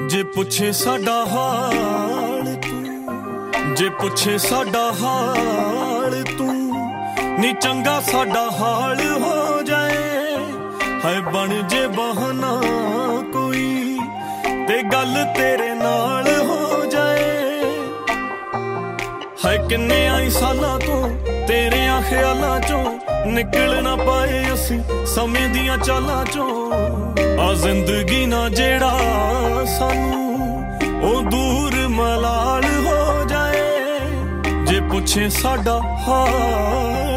ਜੇ ਪੁੱਛੇ ਸਾਡਾ ਹਾਲ ਤੂੰ, ਜੇ ਪੁੱਛੇ ਸਾਡਾ ਹਾਲ ਤੂੰ, ਨੀ ਚੰਗਾ ਸਾਡਾ ਹਾਲ ਹੋ ਜਾਏ। ਹੈ ਬਣ ਜੇ ਬਹਾਨਾ ਕੋਈ ਤੇ ਗੱਲ ਤੇਰੇ ਨਾਲ ਹੋ ਜਾਏ। ਹੈ ਕਿੰਨੇ ਆਈ ਸਾਲਾਂ ਤੋਂ ਤੇਰਿਆਂ ਖਿਆਲਾਂ ਚੋਂ ਨਿਕਲ ਨਾ ਪਾਏ ਅਸੀਂ ਸਮੇਂ ਦੀਆਂ ਚਾਲਾਂ ਚੋਂ। ਆ ਜ਼ਿੰਦਗੀ ਨਾ ਜਿਹੜਾ ਸਾਨੂੰ ਉਹ ਦੂਰ ਮਲਾਲ ਹੋ ਜਾਏ। ਜੇ ਪੁੱਛੇ ਸਾਡਾ ਹਾਲ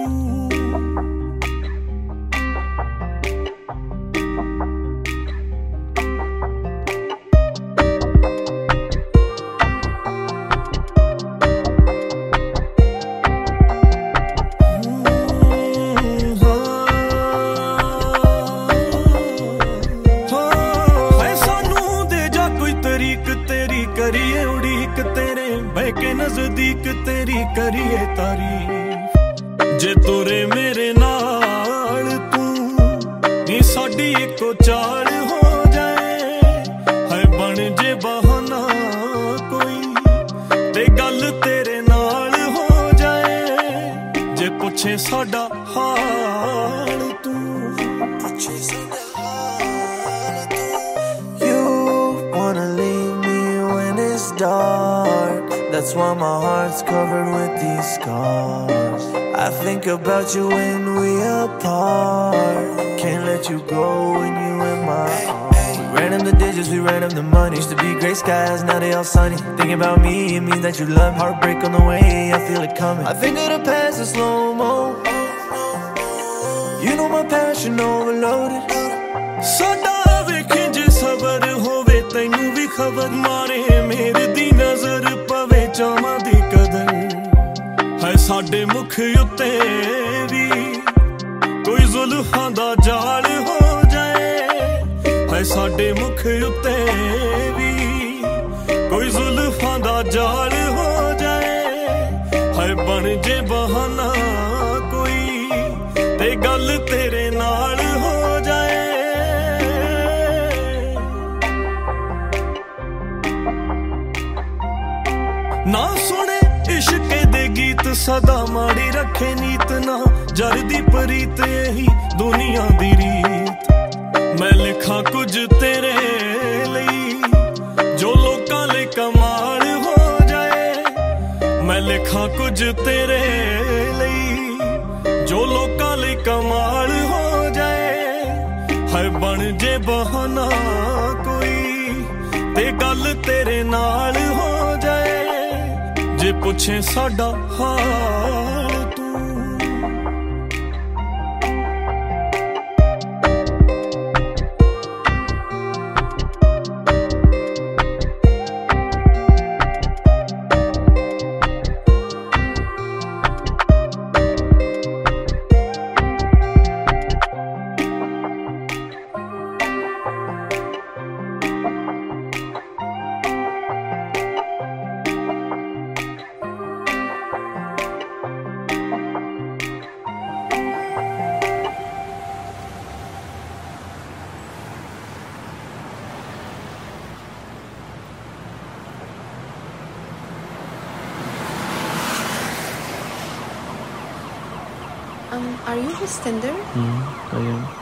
ਕਰੀਏ ਉਡੀਕ ਤੇਰੇ ਬਹਿ ਕੇ ਨਜ਼ਦੀਕ ਤੇਰੀ ਕਰੀਏ ਤਾਰੀਫ। ਜੇ ਤੁਰੇ ਮੇਰੇ ਨਾਲ ਤੂੰ ਨੀ ਸਾਡੀ ਇੱਕੋ ਚਾਲ ਹੋ ਜਾਏ। ਹੈ ਬਣ ਜੇ ਬਹਾਨਾ ਕੋਈ ਤੇ ਗੱਲ ਤੇਰੇ ਨਾਲ ਹੋ ਜਾਏ। ਜੇ ਪੁੱਛੇ ਸਾਡਾ ਹਾਲ ਤੂੰ, ਪੁੱਛੇ ਸਾਡਾ ਹਾਲ ਤੂੰ। You wanna leave dark, that's why my heart's covered with these scars. I think about you when we apart, can't let you go when you in my arms. We ran them the digits, we ran them the money. Used to be gray skies, now they all sunny. Thinking about me, it means that you love me. Heartbreak on the way, I feel it coming. I think of the past in slow-mo. You know my passion overloaded. ਸਾਡਾ ਵੇਖੇ ਜੇ ਸਬਰ ਹੋਵੇ ਤੈਨੂੰ ਵੀ ਖਬਰ ਮਾਰੇ ਮੇਰੇ ਦੀ ਨਜ਼ਰ ਪਵੇ ਚਾਵਾਂ ਦੀ ਕਦਰ। ਹੈ ਸਾਡੇ ਮੁਖ ਉੱਤੇ ਵੀ ਕੋਈ ਜ਼ੁਲਫਾਂ ਦਾ ਜਾਲ ਹੋ ਜਾਏ। ਹੈ ਸਾਡੇ ਮੁਖ ਉੱਤੇ ਵੀ ਕੋਈ ਜ਼ੁਲਫਾਂ ਦਾ ਜਾਲ ਹੋ ਜਾਏ। ਹੈ ਬਣ ਜੇ ਬਹਾਨਾ ਕੋਈ ਤੇ ਗੱਲ ਤੇਰੇ ਨਾਲ ਹੋ ਜਾਏ। ਨਾ ਸੁਣੇ ਇਸ਼ਕ ਦੇ ਗੀਤ ਸਦਾ ਮਾੜੀ ਰੱਖੇ ਨੀਤ ਨਾ ਜਰਦੀ ਪ੍ਰੀਤ ਇਹੀ ਦੁਨੀਆ ਦੀ ਰੀਤ। ਮੈਂ ਲਿਖਾਂ ਕੁਝ ਤੇਰੇ ਲਈ ਜੋ ਲੋਕਾਂ ਲਈ ਕਮਾਲ ਹੋ ਜਾਏ। ਮੈਂ ਲਿਖਾਂ ਕੁਝ ਤੇਰੇ ਲਈ ਜੋ ਲੋਕਾਂ ਲਈ ਕਮਾਲ ਹੋ ਜਾਏ। ਹੈ ਬਣ ਜੇ ਬਹਾਨਾ ਕੋਈ ਤੇ ਗੱਲ ਤੇਰੇ ਨਾਲ ਹੋ ਜਾਏ। ਜੇ ਪੁੱਛੇ ਸਾਡਾ ਹਾਲ Are you his Tinder? I am.